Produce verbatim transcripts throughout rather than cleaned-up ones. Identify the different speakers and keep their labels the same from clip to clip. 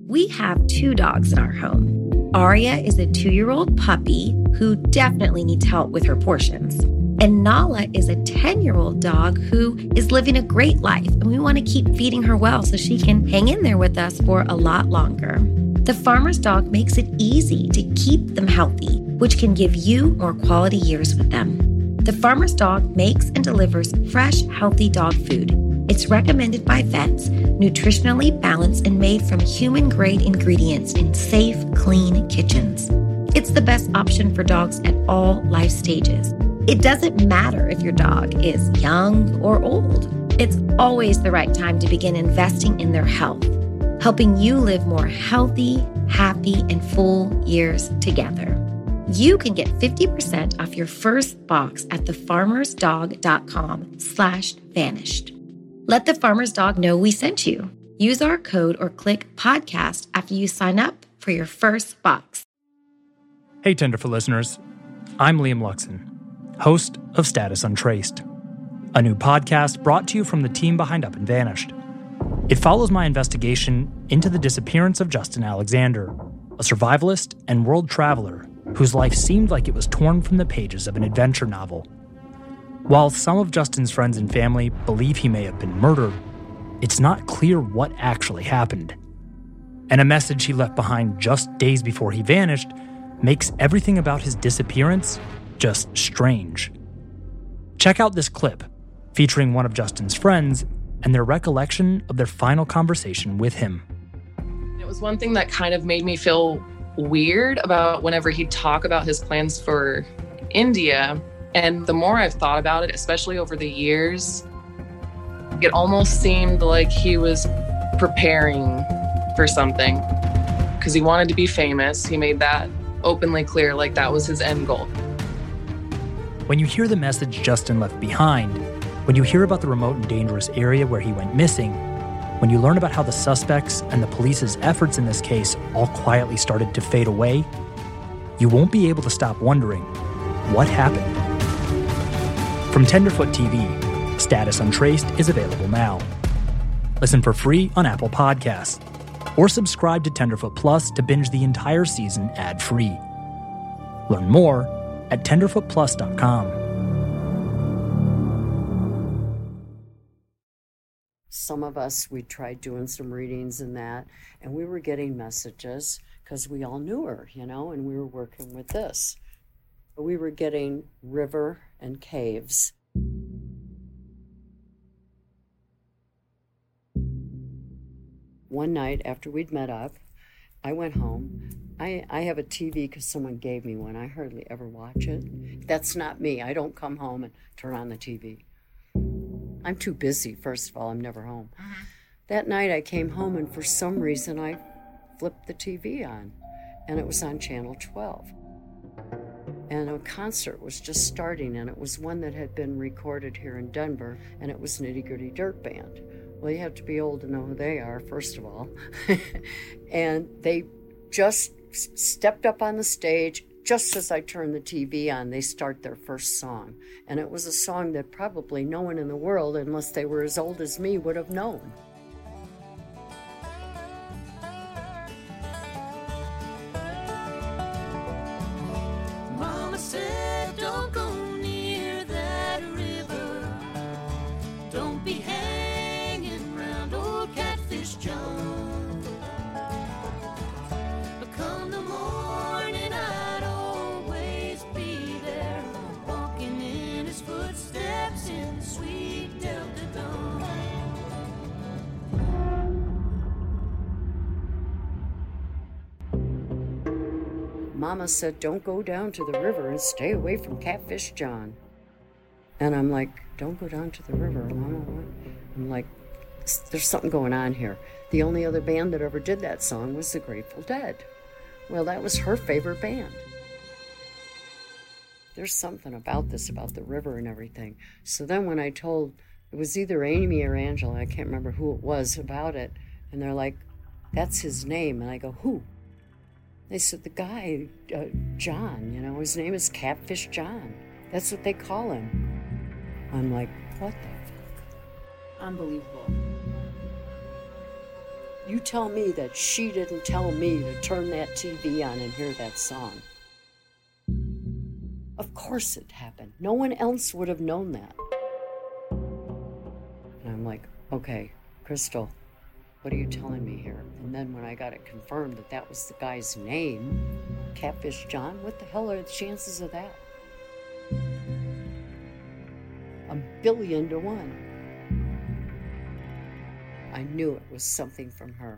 Speaker 1: We have two dogs in our home. Aria is a two-year-old puppy who definitely needs help with her portions. And Nala is a ten-year-old dog who is living a great life, and we want to keep feeding her well so she can hang in there with us for a lot longer. The Farmer's Dog makes it easy to keep them healthy, which can give you more quality years with them. The Farmer's Dog makes and delivers fresh, healthy dog food. It's recommended by vets, nutritionally balanced and made from human-grade ingredients in safe, clean kitchens. It's the best option for dogs at all life stages. It doesn't matter if your dog is young or old. It's always the right time to begin investing in their health, helping you live more healthy, happy, and full years together. You can get fifty percent off your first box at thefarmersdog.com slash vanished. Let the Farmer's Dog know we sent you. Use our code or click podcast after you sign up for your first box.
Speaker 2: Hey, Tenderfoot listeners. I'm Liam Luxon, host of Status Untraced, a new podcast brought to you from the team behind Up and Vanished. It follows my investigation into the disappearance of Justin Alexander, a survivalist and world traveler whose life seemed like it was torn from the pages of an adventure novel. While some of Justin's friends and family believe he may have been murdered, it's not clear what actually happened. And a message he left behind just days before he vanished makes everything about his disappearance just strange. Check out this clip featuring one of Justin's friends and their recollection of their final conversation with him.
Speaker 3: It was one thing that kind of made me feel weird about whenever he'd talk about his plans for India. And the more I've thought about it, especially over the years, it almost seemed like he was preparing for something because he wanted to be famous. He made that openly clear, like that was his end goal.
Speaker 2: When you hear the message Justin left behind, when you hear about the remote and dangerous area where he went missing, when you learn about how the suspects and the police's efforts in this case all quietly started to fade away, you won't be able to stop wondering, what happened? From Tenderfoot T V, Status Untraced is available now. Listen for free on Apple Podcasts, or subscribe to Tenderfoot Plus to binge the entire season ad-free. Learn more at tenderfoot plus dot com.
Speaker 4: Some of us, we tried doing some readings and that, and we were getting messages because we all knew her, you know, and we were working with this. We were getting river and caves. One night after we'd met up, I went home. I, I have a T V because someone gave me one. I hardly ever watch it. That's not me. I don't come home and turn on the T V. I'm too busy, first of all. I'm never home. Uh-huh. That night I came home, and for some reason I flipped the T V on, and it was on Channel twelve. And a concert was just starting, and it was one that had been recorded here in Denver, and it was Nitty Gritty Dirt Band. Well, you have to be old to know who they are, first of all. And they just stepped up on the stage. Just as I turned the T V on, they start their first song. And it was a song that probably no one in the world, unless they were as old as me, would have known.
Speaker 5: Mama said, don't go near that river. Don't be hanging around old Catfish John. But come the morning, I'd always be there, walking in his footsteps in the sweet Delta dawn.
Speaker 4: Mama said, don't go down to the river and stay away from Catfish John. And I'm like, don't go down to the river, Mama, what? I'm like, there's something going on here. The only other band that ever did that song was the Grateful Dead. Well, that was her favorite band. There's something about this, about the river and everything. So then when I told, it was either Amy or Angela, I can't remember who it was, about it, and they're like, that's his name. And I go, who? They said, the guy, uh, John, you know, his name is Catfish John. That's what they call him. I'm like, what the fuck?
Speaker 1: Unbelievable.
Speaker 4: You tell me that she didn't tell me to turn that T V on and hear that song. Of course it happened. No one else would have known that. And I'm like, okay, Crystal, what are you telling me here? And then when I got it confirmed that that was the guy's name, Catfish John, what the hell are the chances of that? A billion to one. I knew it was something from her.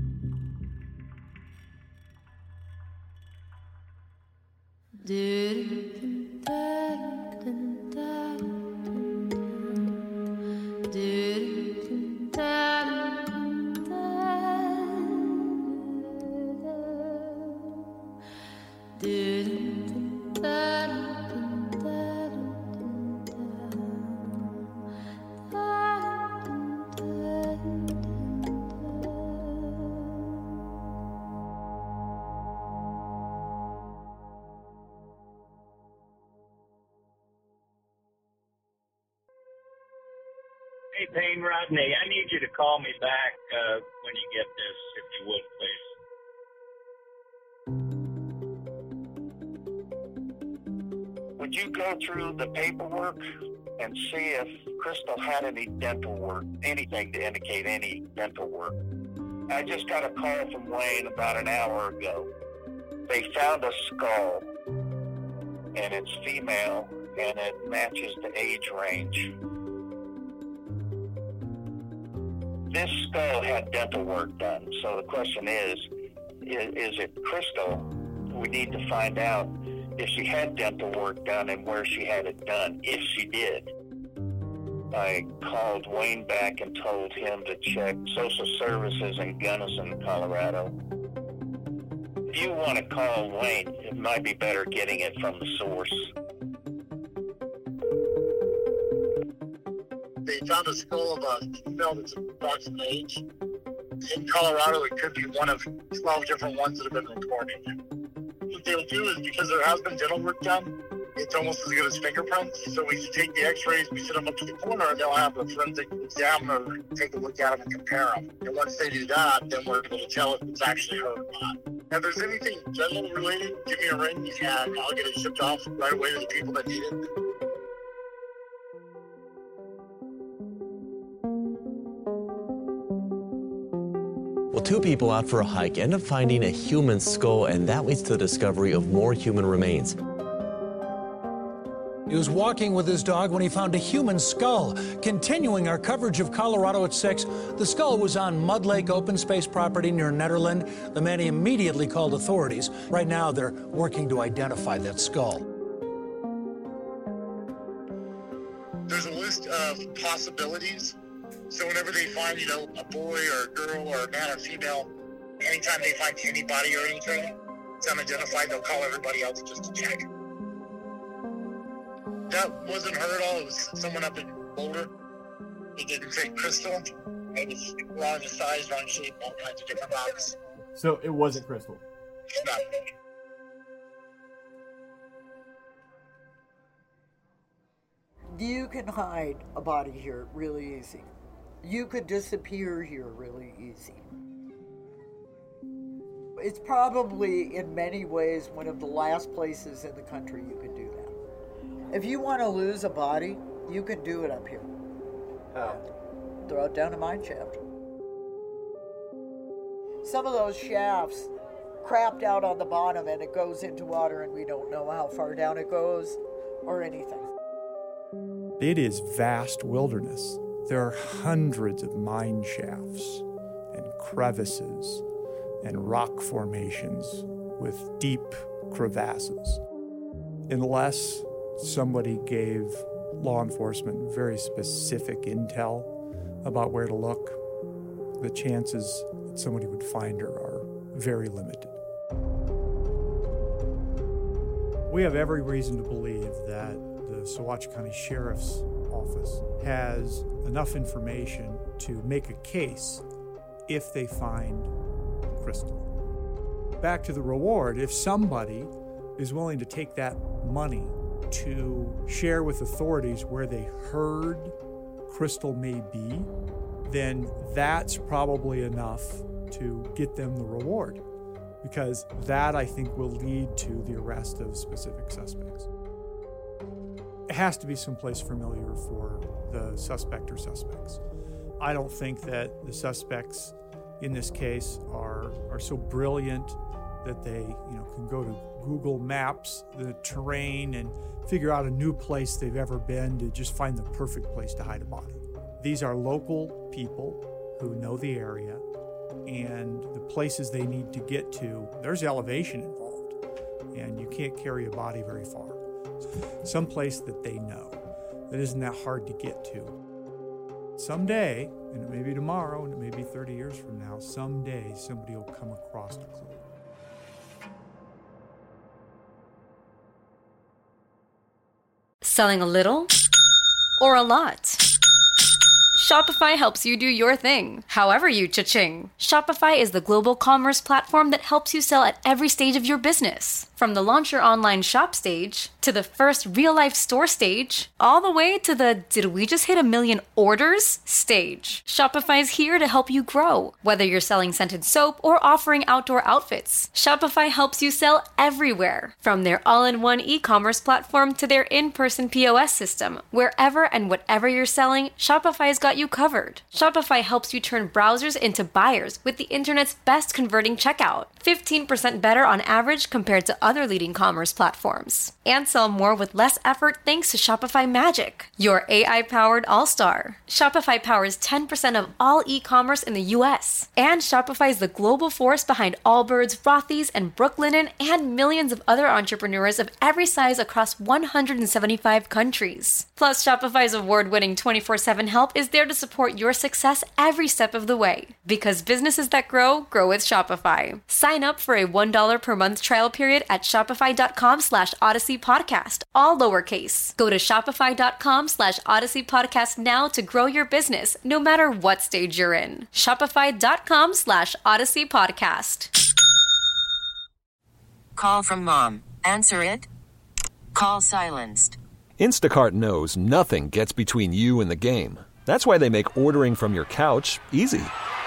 Speaker 6: Hey, Payne Rodney, I need you to call me back uh, when you get this, if you would, please.
Speaker 7: Would you go through the paperwork and see if Crystal had any dental work, anything to indicate any dental work? I just got a call from Wayne about an hour ago. They found a skull, and it's female, and it matches the age range. This skull had dental work done, so the question is, is, is it Crystal? We need to find out if she had dental work done and where she had it done, if she did. I called Wayne back and told him to check social services in Gunnison, Colorado. If you want to call Wayne, it might be better getting it from the source.
Speaker 8: They found a skull of a female that's approximate age. In Colorado, it could be one of twelve different ones that have been reported. What they'll do is, because there has been dental work done, it's almost as good as fingerprints. So we take the x-rays, we set them up to the corner, and they'll have a forensic examiner take a look at them and compare them. And once they do that, then we're able to tell if it's actually her or not. Now, if there's anything dental related, give me a ring, and I'll get it shipped off right away to the people that need it.
Speaker 9: Well, two people out for a hike end up finding a human skull, and that leads to the discovery of more human remains.
Speaker 10: He was walking with his dog when he found a human skull. Continuing our coverage of Colorado at six, the skull was on Mud Lake open space property near Nederland. The man immediately called authorities. Right now, they're working to identify that skull.
Speaker 8: There's a list of possibilities. So whenever they find, you know, a boy or a girl or a man or female, anytime they find anybody or anything, it's unidentified, they'll call everybody else just to check. That wasn't her at all. It was someone up in Boulder. It didn't fit Crystal. It was wrong size, wrong shape, all kinds of different rocks.
Speaker 11: So it wasn't Crystal?
Speaker 8: No.
Speaker 12: You can hide a body here really easy. You could disappear here really easy. It's probably, in many ways, one of the last places in the country you could do that. If you want to lose a body, you can do it up here.
Speaker 11: How?
Speaker 12: Throw it down a mine shaft. Some of those shafts crapped out on the bottom and it goes into water and we don't know how far down it goes or anything.
Speaker 13: It is vast wilderness. There are hundreds of mine shafts and crevices and rock formations with deep crevasses. Unless somebody gave law enforcement very specific intel about where to look, the chances that somebody would find her are very limited. We have every reason to believe that the Saguache County Sheriff's Office has enough information to make a case if they find Crystal. Back to the reward, if somebody is willing to take that money to share with authorities where they heard Crystal may be, then that's probably enough to get them the reward, because that, I think, will lead to the arrest of specific suspects. It has to be someplace familiar for the suspect or suspects. I don't think that the suspects in this case are, are so brilliant that they, you know, can go to Google Maps, the terrain, and figure out a new place they've ever been to just find the perfect place to hide a body. These are local people who know the area, and the places they need to get to, there's elevation involved, and you can't carry a body very far. Some place that they know, that isn't that hard to get to. Someday, and it may be tomorrow, and it may be thirty years from now, someday somebody will come across a clue.
Speaker 14: Selling a little or a lot? Shopify helps you do your thing, however you cha-ching. Shopify is the global commerce platform that helps you sell at every stage of your business. From the launch your online shop stage, to the first real-life store stage, all the way to the did we just hit a million orders stage. Shopify's here to help you grow. Whether you're selling scented soap or offering outdoor outfits, Shopify helps you sell everywhere. From their all-in-one e-commerce platform to their in-person P O S system, wherever and whatever you're selling, Shopify's got you covered. Shopify helps you turn browsers into buyers with the internet's best converting checkout. fifteen percent better on average compared to other leading commerce platforms. And sell more with less effort thanks to Shopify Magic, your A I-powered all-star. Shopify powers ten percent of all e-commerce in the U S. And Shopify is the global force behind Allbirds, Rothy's, and Brooklinen, and millions of other entrepreneurs of every size across one hundred seventy-five countries. Plus, Shopify's award-winning twenty-four seven help is there to support your success every step of the way. Because businesses that grow, grow with Shopify. Sign up for a one dollar per month trial period at shopify.com slash Odyssey Podcast, all lowercase. Go to shopify.com slash Odyssey Podcast now to grow your business, no matter what stage you're in. Shopify.com slash Odyssey Podcast.
Speaker 15: Call from mom. Answer it. Call silenced.
Speaker 16: Instacart knows nothing gets between you and the game. That's why they make ordering from your couch easy.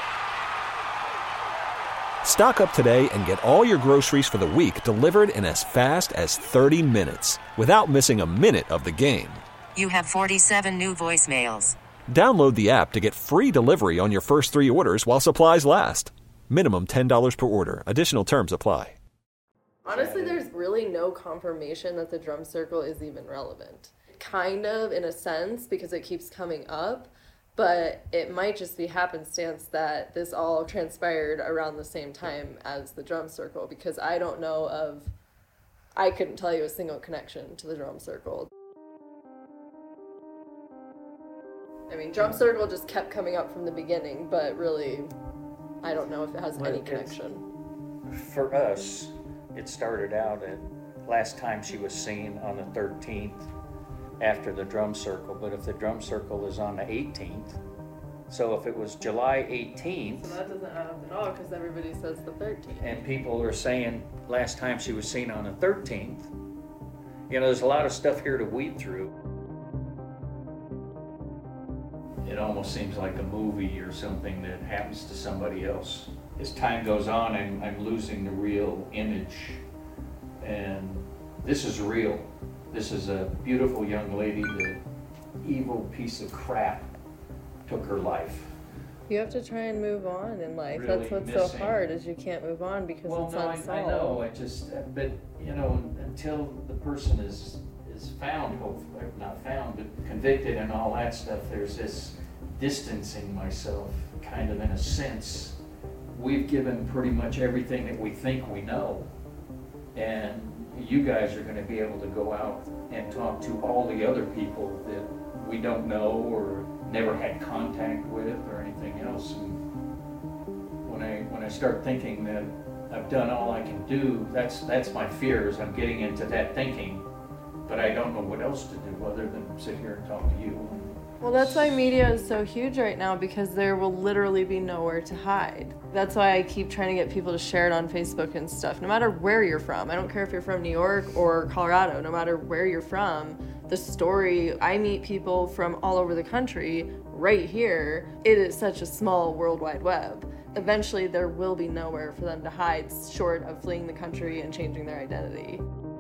Speaker 16: Stock up today and get all your groceries for the week delivered in as fast as thirty minutes without missing a minute of the game.
Speaker 15: You have forty-seven new voicemails.
Speaker 16: Download the app to get free delivery on your first three orders while supplies last. Minimum ten dollars per order. Additional terms apply.
Speaker 17: Honestly, there's really no confirmation that the drum circle is even relevant. Kind of, in a sense, because it keeps coming up. But it might just be happenstance that this all transpired around the same time as the drum circle, because I don't know of, I couldn't tell you a single connection to the drum circle. I mean, drum circle just kept coming up from the beginning, but really, I don't know if it has
Speaker 18: well,
Speaker 17: any connection.
Speaker 18: For us, it started out at last time she was seen on the thirteenth. After the drum circle, but if the drum circle is on the eighteenth, so if it was July eighteenth,
Speaker 17: So that doesn't add up at all, because everybody says the thirteenth.
Speaker 18: and people are saying last time she was seen on the thirteenth, you know, there's a lot of stuff here to weed through. It almost seems like a movie or something that happens to somebody else. As time goes on, I'm, I'm losing the real image, and this is real. This is a beautiful young lady. The evil piece of crap took her life.
Speaker 17: You have to try and move on in life.
Speaker 18: Really
Speaker 17: That's what's
Speaker 18: missing.
Speaker 17: so hard, is you can't move on because
Speaker 18: Well,
Speaker 17: it's
Speaker 18: no, I,
Speaker 17: unsolved.
Speaker 18: I know. I just, but you know, until the person is is found, hopefully not found, but convicted and all that stuff, there's this distancing myself, kind of in a sense. We've given pretty much everything that we think we know, and you guys are going to be able to go out and talk to all the other people that we don't know or never had contact with or anything else. And when I when I start thinking that I've done all I can do, that's that's my fear, is I'm getting into that thinking, but I don't know what else to do other than sit here and talk to you.
Speaker 17: Well, that's why media is so huge right now, because there will literally be nowhere to hide. That's why I keep trying to get people to share it on Facebook and stuff, no matter where you're from. I don't care if you're from New York or Colorado, no matter where you're from, the story, I meet people from all over the country right here, it is such a small World Wide Web. Eventually, there will be nowhere for them to hide short of fleeing the country and changing their identity.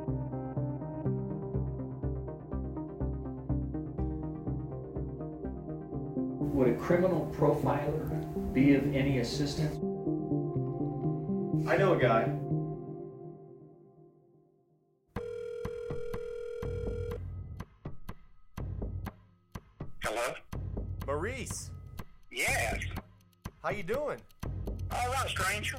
Speaker 18: Would a criminal profiler be of any assistance?
Speaker 11: I know a guy.
Speaker 8: Hello?
Speaker 11: Maurice,
Speaker 8: Yes.
Speaker 11: how you doing?
Speaker 8: All right, stranger.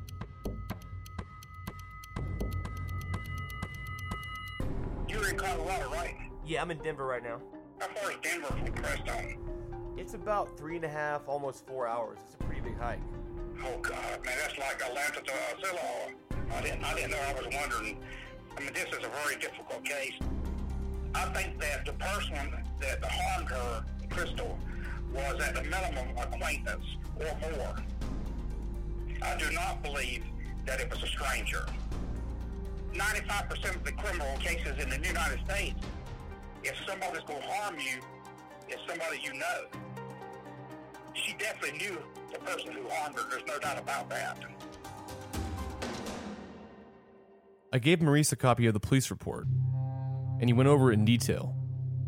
Speaker 8: You're in Colorado, right?
Speaker 11: Yeah, I'm in Denver right now.
Speaker 8: How far is Denver from Crestone?
Speaker 11: It's about three and a half, almost four hours. It's a pretty big hike.
Speaker 8: Oh God, man, that's like Atlanta to Ocilla. I didn't, I didn't know. I was wondering. I mean, this is a very difficult case. I think that the person that harmed her, Crystal, was at the minimum acquaintance or more. I do not believe that it was a stranger. ninety-five percent of the criminal cases in the United States, if somebody's going to harm you, it's somebody you know. She definitely knew the person who harmed her. There's no doubt about that.
Speaker 11: I gave Maurice a copy of the police report, and he went over it in detail.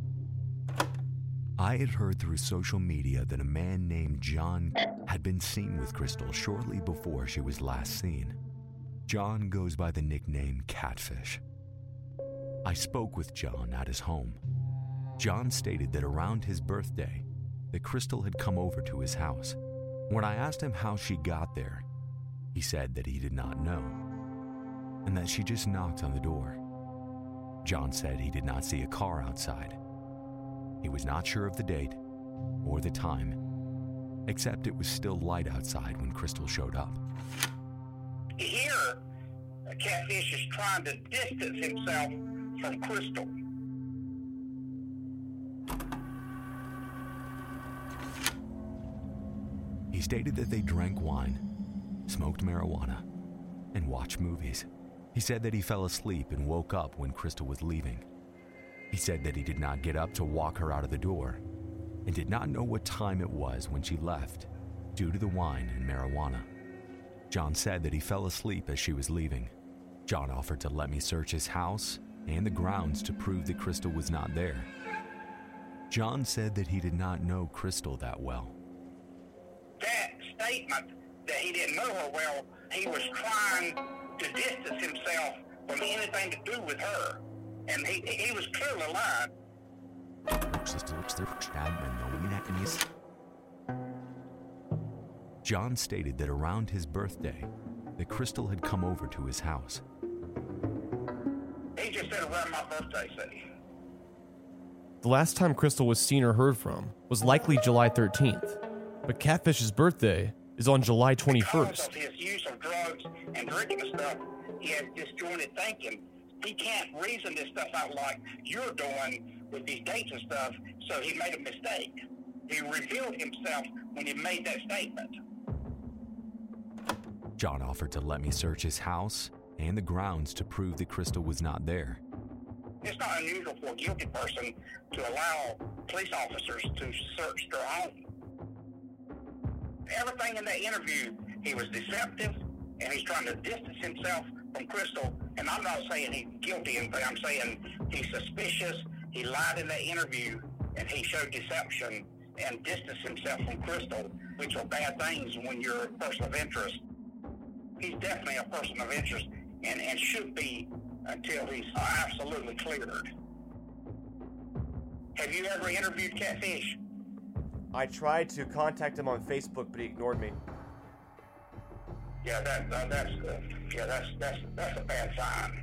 Speaker 19: I had heard through social media that a man named John had been seen with Crystal shortly before she was last seen. John goes by the nickname Catfish. I spoke with John at his home. John stated that around his birthday, that Crystal had come over to his house. When I asked him how she got there, he said that he did not know, and that she just knocked on the door. John said he did not see a car outside. He was not sure of the date or the time, except it was still light outside when Crystal showed up.
Speaker 8: Here, Catfish is trying to distance himself from Crystal.
Speaker 19: He stated that they drank wine, smoked marijuana, and watched movies. He said that he fell asleep and woke up when Crystal was leaving. He said that he did not get up to walk her out of the door and did not know what time it was when she left due to the wine and marijuana. John said that he fell asleep as she was leaving. John offered to let me search his house and the grounds to prove that Crystal was not there. John said that he did not know Crystal that well.
Speaker 8: That statement that he didn't know her well, he was trying to distance himself from anything to do with her. And he, he was clearly lying.
Speaker 19: John stated that around his birthday, that Crystal had come over to his house.
Speaker 8: He just said around my birthday, said he.
Speaker 11: The last time Crystal was seen or heard from was likely July thirteenth, but Catfish's birthday is on July twenty-first.
Speaker 8: Because of his use of drugs and drinking and stuff, he has disjointed thinking. He can't reason this stuff out like you're doing with these dates and stuff, so he made a mistake. He revealed himself when he made that statement.
Speaker 19: John offered to let me search his house and the grounds to prove that Crystal was not there.
Speaker 8: It's not unusual for a guilty person to allow police officers to search their home. Everything in that interview, he was deceptive, and he's trying to distance himself from Crystal. And I'm not saying he's guilty of anything. I'm saying he's suspicious. He lied in that interview, and he showed deception and distanced himself from Crystal, which are bad things when you're a person of interest. He's definitely a person of interest and, and should be until he's uh, absolutely cleared. Have you ever interviewed Catfish?
Speaker 11: I tried to contact him on Facebook, but he ignored me.
Speaker 8: Yeah, that, uh, that's uh, yeah, that's that's that's a bad sign.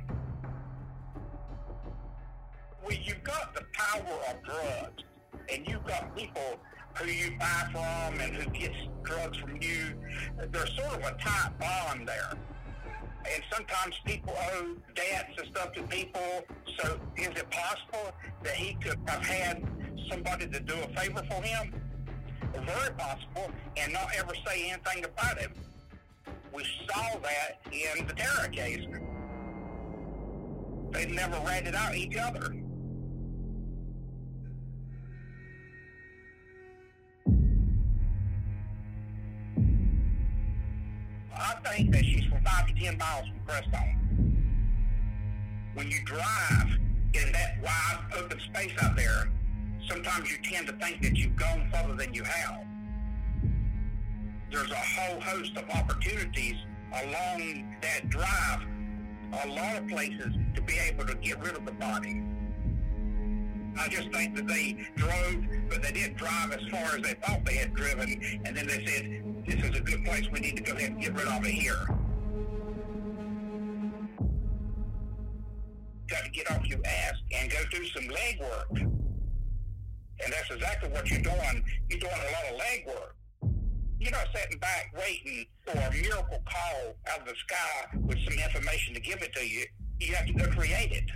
Speaker 8: Well, you've got the power of drugs, and you've got people who you buy from and who gets drugs from you. There's sort of a tight bond there. And sometimes people owe debts and stuff to people. So is it possible that he could have had somebody to do a favor for him? Very possible, and not ever say anything about it. We saw that in the Terra case. They never ratted out each other.
Speaker 20: think that she's from five to ten miles from Crestone. When you drive in that wide open space out there, sometimes you tend to think that you've gone further than you have. There's a whole host of opportunities along that drive, a lot of places to be able to get rid of the body. I just think that they drove, but they didn't drive as far as they thought they had driven, and then they said, this is a good place, we need to go ahead and get rid of it here. Got to get off your ass and go do some leg work. And that's exactly what you're doing. You're doing a lot of leg work. You're not sitting back waiting for a miracle call out of the sky with some information to give it to you. You have to go create it.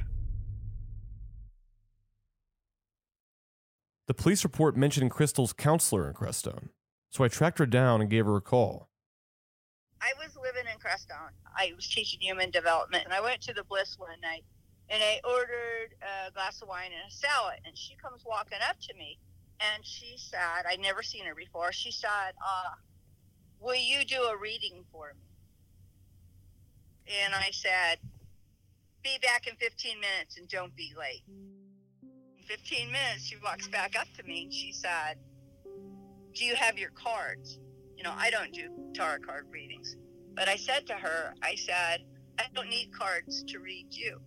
Speaker 11: The police report mentioned Crystal's counselor in Crestone, so I tracked her down and gave her a call.
Speaker 21: I was living in Crestone. I was teaching human development, and I went to the Bliss one night, and I ordered a glass of wine and a salad, and she comes walking up to me, and she said, I'd never seen her before, she said, uh, will you do a reading for me? And I said, be back in fifteen minutes and don't be late. In fifteen minutes, she walks back up to me, and she said, do you have your cards? You know, I don't do tarot card readings. But I said to her, I said, I don't need cards to read you.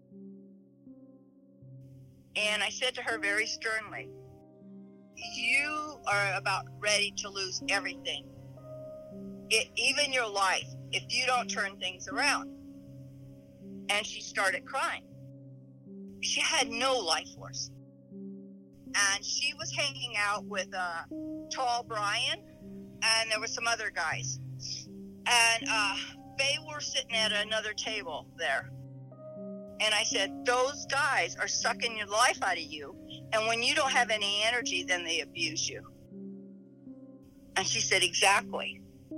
Speaker 21: And I said to her very sternly, you are about ready to lose everything, it, even your life, if you don't turn things around. And she started crying. She had no life force. And she was hanging out with uh, Tall Brian, and there were some other guys. And uh, they were sitting at another table there. And I said, those guys are sucking your life out of you. And when you don't have any energy, then they abuse you. And she said, exactly.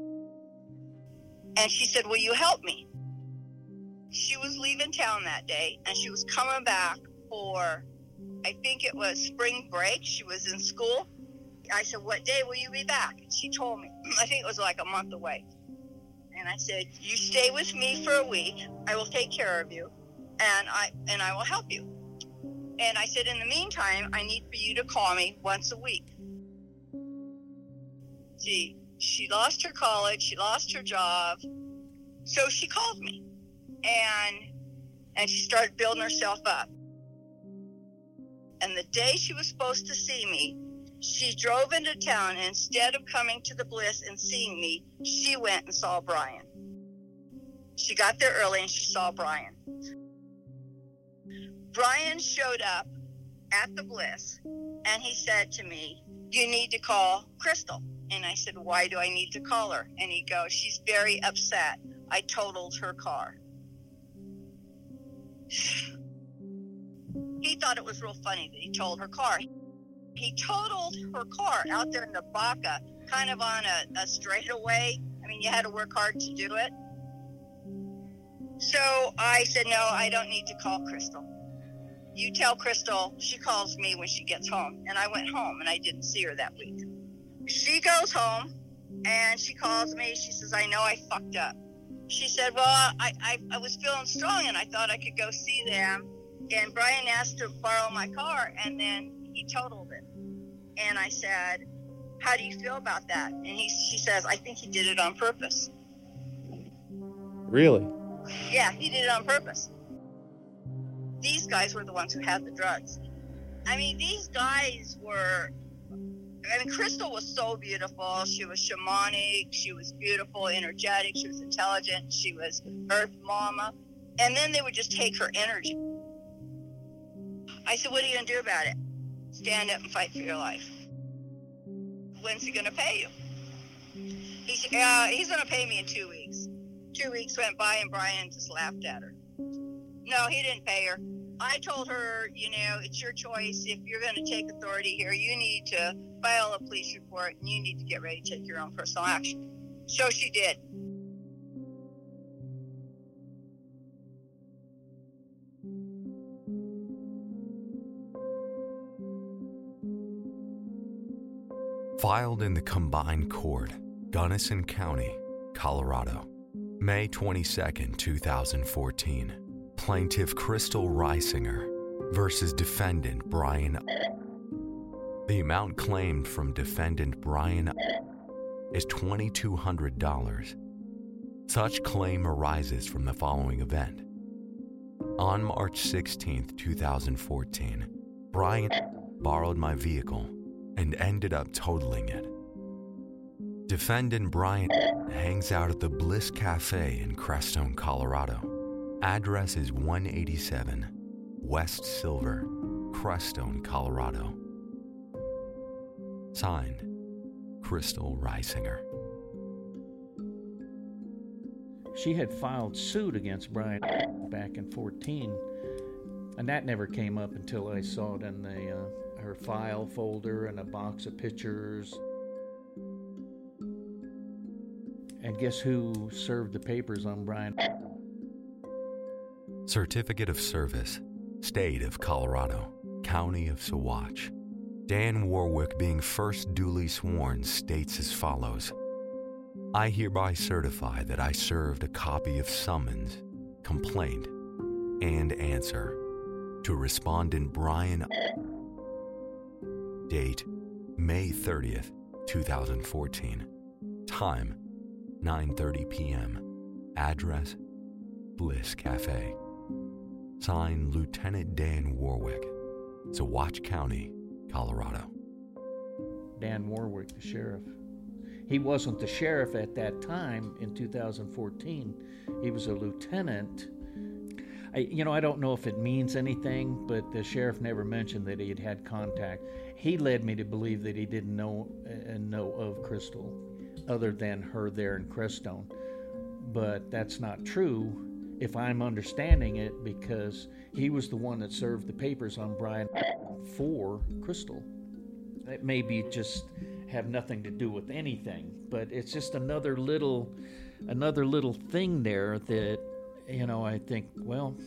Speaker 21: And she said, will you help me? She was leaving town that day, and she was coming back for, I think it was spring break. She was in school. I said, what day will you be back? And she told me. I think it was like a month away. And I said, you stay with me for a week. I will take care of you. And I and I will help you. And I said, in the meantime, I need for you to call me once a week. See, she lost her college, she lost her job, so she called me. And and she started building herself up. And the day she was supposed to see me, she drove into town, and instead of coming to the Bliss and seeing me, she went and saw Brian. She got there early and she saw Brian. Brian showed up at the Bliss, and he said to me, you need to call Crystal. And I said, why do I need to call her? And he goes, she's very upset. I totaled her car. He thought it was real funny that he totaled her car. He totaled her car out there in the Baca, kind of on a, a straightaway. I mean, you had to work hard to do it. So I said, no, I don't need to call Crystal. You tell Crystal she calls me when she gets home. And I went home, and I didn't see her that week. She goes home, and she calls me. She says, I know I fucked up. She said, well, I, I, I was feeling strong, and I thought I could go see them. And Brian asked to borrow my car, and then he totaled it. And I said, how do you feel about that? And he, she says, I think he did it on purpose.
Speaker 9: Really?
Speaker 21: Yeah, he did it on purpose. These guys were the ones who had the drugs. I mean, these guys were, I mean, Crystal was so beautiful. She was shamanic. She was beautiful, energetic. She was intelligent. She was Earth Mama. And then they would just take her energy. I said, what are you going to do about it? Stand up and fight for your life. When's he going to pay you? He said, uh, he's going to pay me in two weeks. Two weeks went by, and Brian just laughed at her. No, he didn't pay her. I told her, you know, it's your choice. If you're going to take authority here, you need to file a police report, and you need to get ready to take your own personal action. So she did.
Speaker 19: Filed in the Combined Court, Gunnison County, Colorado. May twenty-second, twenty fourteen. Plaintiff Crystal Reisinger versus defendant Brian. The amount claimed from defendant Brian is two thousand two hundred dollars. Such claim arises from the following event. On March sixteenth, twenty fourteen, Brian borrowed my vehicle and ended up totaling it. Defendant Brian hangs out at the Bliss Cafe in Crestone, Colorado. Address is one eighty-seven West Silver, Crestone, Colorado. Signed, Crystal Reisinger.
Speaker 3: She had filed suit against Brian back in fourteen, and that never came up until I saw it in the uh, her file folder and a box of pictures. And guess who served the papers on Brian?
Speaker 19: Certificate of Service, State of Colorado, County of Saguache. Dan Warwick, being first duly sworn, states as follows. I hereby certify that I served a copy of summons, complaint, and answer to respondent Brian. Date, May thirtieth, twenty fourteen. Time, nine thirty p.m. Address, Bliss Cafe. Signed, Lieutenant Dan Warwick, Saguache County, Colorado.
Speaker 3: Dan Warwick, the sheriff. He wasn't the sheriff at that time in two thousand fourteen. He was a lieutenant. I, you know, I don't know if it means anything, but the sheriff never mentioned that he had had contact. He led me to believe that he didn't know uh, know of Crystal, other than her there in Crestone. But that's not true, if I'm understanding it, because he was the one that served the papers on Brian for Crystal. It may be just have nothing to do with anything, but it's just another little another little thing there that, you know, I think, well,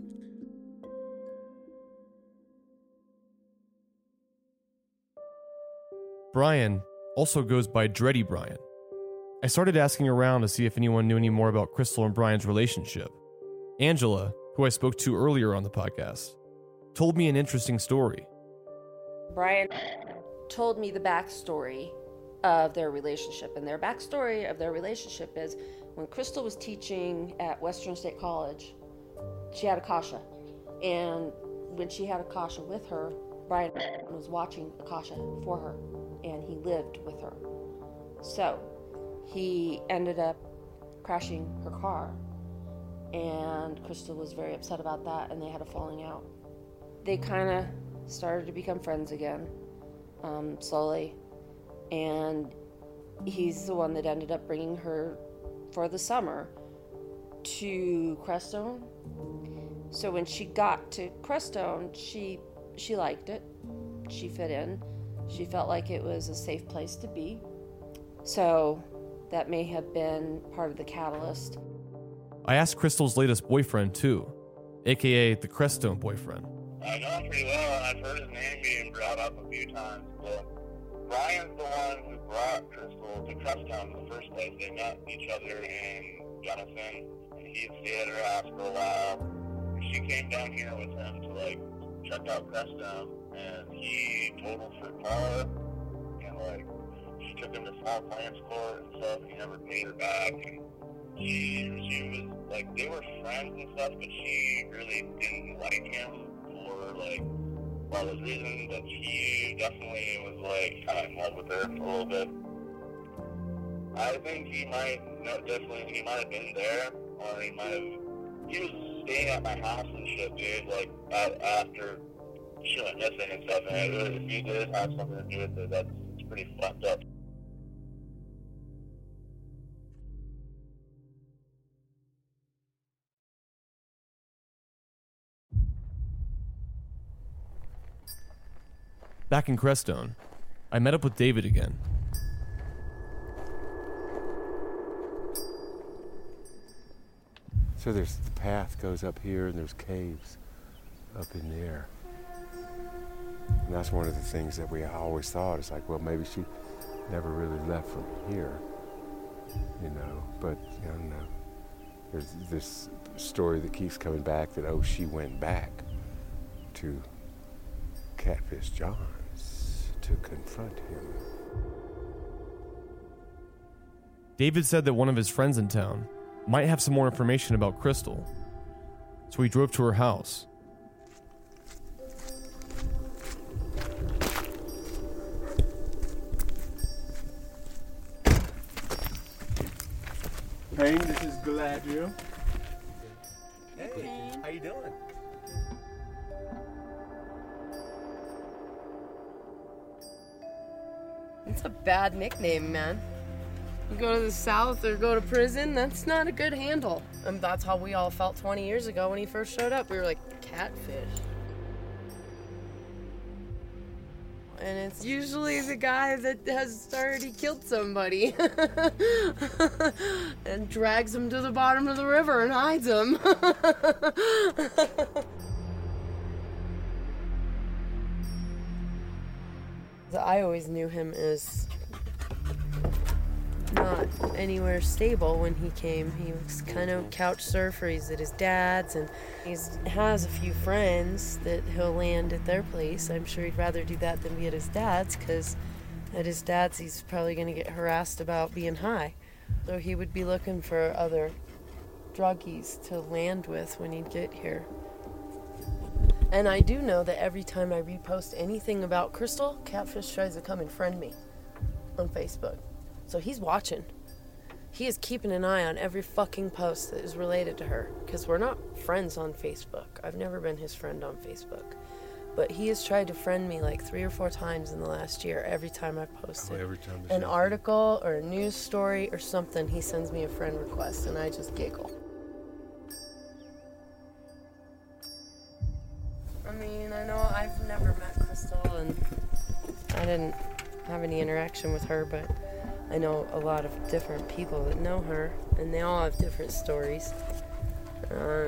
Speaker 11: Brian also goes by Dreddy Brian. I started asking around to see if anyone knew any more about Crystal and Brian's relationship. Angela, who I spoke to earlier on the podcast, told me an interesting story.
Speaker 22: Brian told me the backstory of their relationship, and their backstory of their relationship is when Crystal was teaching at Western State College, she had Akasha, and when she had Akasha with her, Brian was watching Akasha for her, and he lived with her. So he ended up crashing her car, and Crystal was very upset about that, and they had a falling out. They kind of started to become friends again, um, slowly, and he's the one that ended up bringing her for the summer to Crestone. So when she got to Crestone, she she liked it. She fit in. She felt like it was a safe place to be. So that may have been part of the catalyst.
Speaker 11: I asked Crystal's latest boyfriend, too, a k a the Crestone boyfriend.
Speaker 8: I know him pretty well, and I've heard his name being brought up a few times, but Brian's the one who brought Crystal to Crestone in the first place. They met each other in Gunnison, and he'd stay at her house for a while. She came down here with him to, like, check out Crestone, and he totaled her car, and, like, she took him to small claims court and stuff, and he never paid her back, and she, she was, like, they were friends and stuff, but she really didn't like him for, like, all those reasons, but he definitely was, like, kind of in love with her for a little bit. I think he might, no, definitely, he might have been there, or he might have, he was staying at my house and shit, dude, like, at, after she went missing and stuff, and if he did have something to do with it, that's it's pretty fucked up.
Speaker 11: Back in Crestone, I met up with David again.
Speaker 23: So there's the path goes up here, and there's caves up in there. And that's one of the things that we always thought. It's like, well, maybe she never really left from here, you know. But I don't know. there's this story that keeps coming back that, oh, she went back to Catfish John's to confront him.
Speaker 11: David said that one of his friends in town might have some more information about Crystal, so he drove to her house.
Speaker 23: Payne, this is Galadriel. Hey, how you doing?
Speaker 1: It's a bad nickname, man. You go to the South or go to prison, that's not a good handle. And that's how we all felt twenty years ago when he first showed up. We were like, Catfish. And it's usually the guy that has already killed somebody and drags him to the bottom of the river and hides him. I always knew him as not anywhere stable when he came. He was kind of couch surfer. He's at his dad's, and he has a few friends that he'll land at their place. I'm sure he'd rather do that than be at his dad's, because at his dad's he's probably going to get harassed about being high. So he would be looking for other druggies to land with when he'd get here. And I do know that every time I repost anything about Crystal, Catfish tries to come and friend me on Facebook. So he's watching. He is keeping an eye on every fucking post that is related to her, because we're not friends on Facebook. I've never been his friend on Facebook. But he has tried to friend me like three or four times in the last year, every time I've posted
Speaker 23: Oh, every time
Speaker 1: an article or a news story or something, he sends me a friend request, and I just giggle. I mean, I know I've never met Crystal, and I didn't have any interaction with her, but I know a lot of different people that know her, and they all have different stories. Um,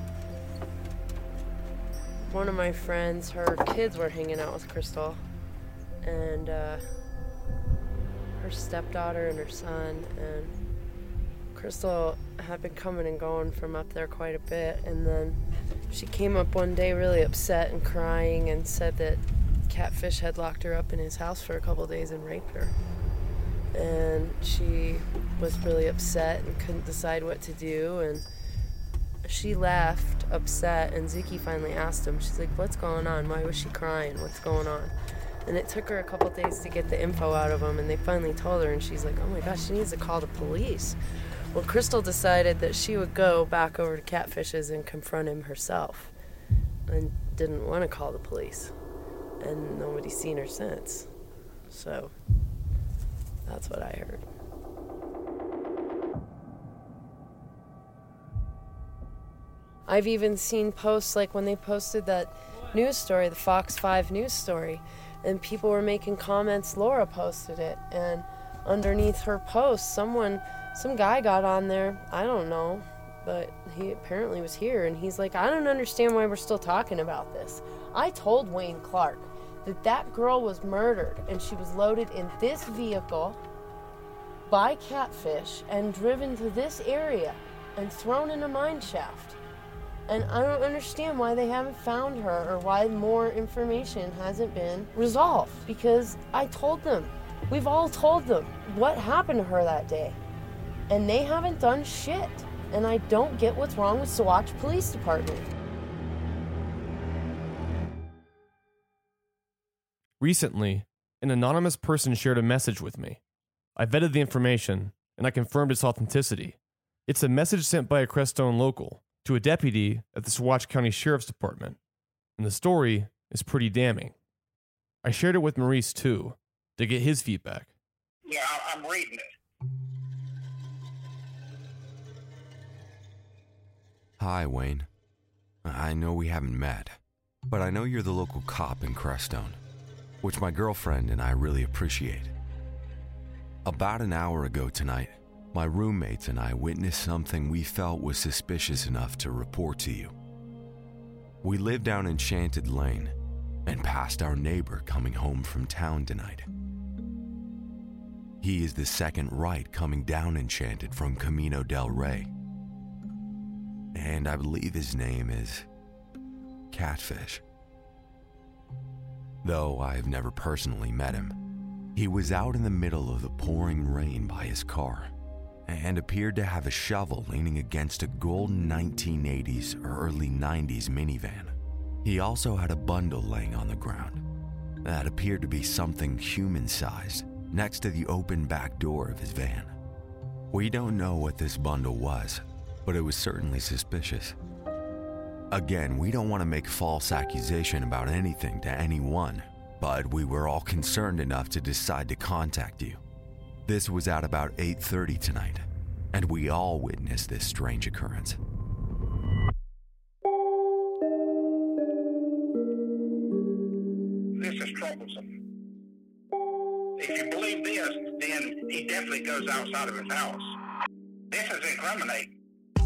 Speaker 1: one of my friends, her kids were hanging out with Crystal, and uh, her stepdaughter and her son, and Crystal had been coming and going from up there quite a bit, and then she came up one day really upset and crying and said that Catfish had locked her up in his house for a couple days and raped her. And she was really upset and couldn't decide what to do, and she left upset, and Ziki finally asked him, she's like, what's going on? Why was she crying? What's going on? And it took her a couple days to get the info out of him, and they finally told her, and she's like, oh my gosh, she needs to call the police. Well, Crystal decided that she would go back over to Catfish's and confront him herself, and didn't want to call the police. And nobody's seen her since. So that's what I heard. I've even seen posts like when they posted that news story, the Fox five news story, and people were making comments. Laura posted it, and underneath her post, someone, some guy got on there, I don't know, but he apparently was here, and he's like, I don't understand why we're still talking about this. I told Wayne Clark that that girl was murdered, and she was loaded in this vehicle by Catfish and driven to this area and thrown in a mine shaft. And I don't understand why they haven't found her, or why more information hasn't been resolved, because I told them, we've all told them what happened to her that day, and they haven't done shit. And I don't get what's wrong with Saguache Police Department.
Speaker 11: Recently, an anonymous person shared a message with me. I vetted the information, and I confirmed its authenticity. It's a message sent by a Crestone local to a deputy at the Saguache County Sheriff's Department, and the story is pretty damning. I shared it with Maurice, too, to get his feedback.
Speaker 20: Yeah, I'm reading it.
Speaker 19: Hi, Wayne. I know we haven't met, but I know you're the local cop in Crestone, which my girlfriend and I really appreciate. About an hour ago tonight, my roommates and I witnessed something we felt was suspicious enough to report to you. We live down Enchanted Lane and passed our neighbor coming home from town tonight. He is the second right coming down Enchanted from Camino del Rey. and I believe his name is Catfish. Though I have never personally met him, he was out in the middle of the pouring rain by his car and appeared to have a shovel leaning against a golden nineteen eighties or early nineties minivan. He also had a bundle laying on the ground that appeared to be something human-sized next to the open back door of his van. We don't know what this bundle was, but it was certainly suspicious. Again, we don't want to make false accusation about anything to anyone, but we were all concerned enough to decide to contact you. This was at about eight thirty tonight, and we all witnessed this strange occurrence.
Speaker 20: This is troublesome. If you believe this, then he definitely goes outside of his house. This is incriminating.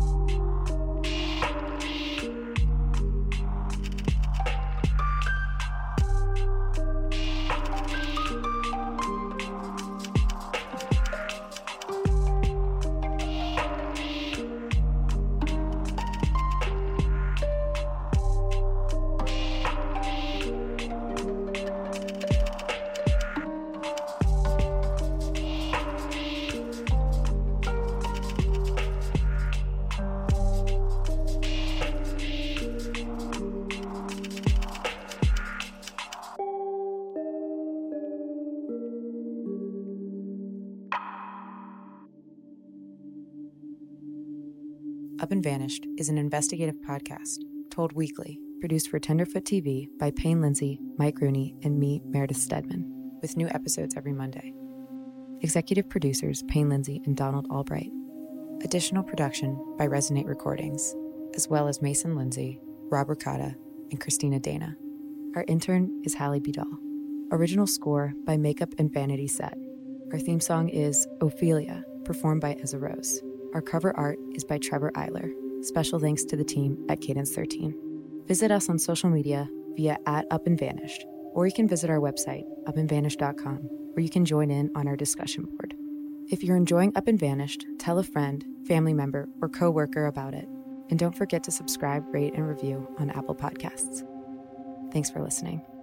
Speaker 2: Up and Vanished is an investigative podcast, told weekly, produced for Tenderfoot T V by Payne Lindsay, Mike Rooney, and me, Meredith Stedman, with new episodes every Monday. Executive producers Payne Lindsay and Donald Albright. Additional production by Resonate Recordings, as well as Mason Lindsay, Rob Ricotta, and Christina Dana. Our intern is Hallie Bedall. Original score by Makeup and Vanity Set. Our theme song is Ophelia, performed by Ezra Rose. Our cover art is by Trevor Eiler. Special thanks to the team at Cadence thirteen. Visit us on social media via at Up and Vanished, or you can visit our website, up and vanished dot com, where you can join in on our discussion board. If you're enjoying Up and Vanished, tell a friend, family member, or coworker about it. And don't forget to subscribe, rate, and review on Apple Podcasts. Thanks for listening.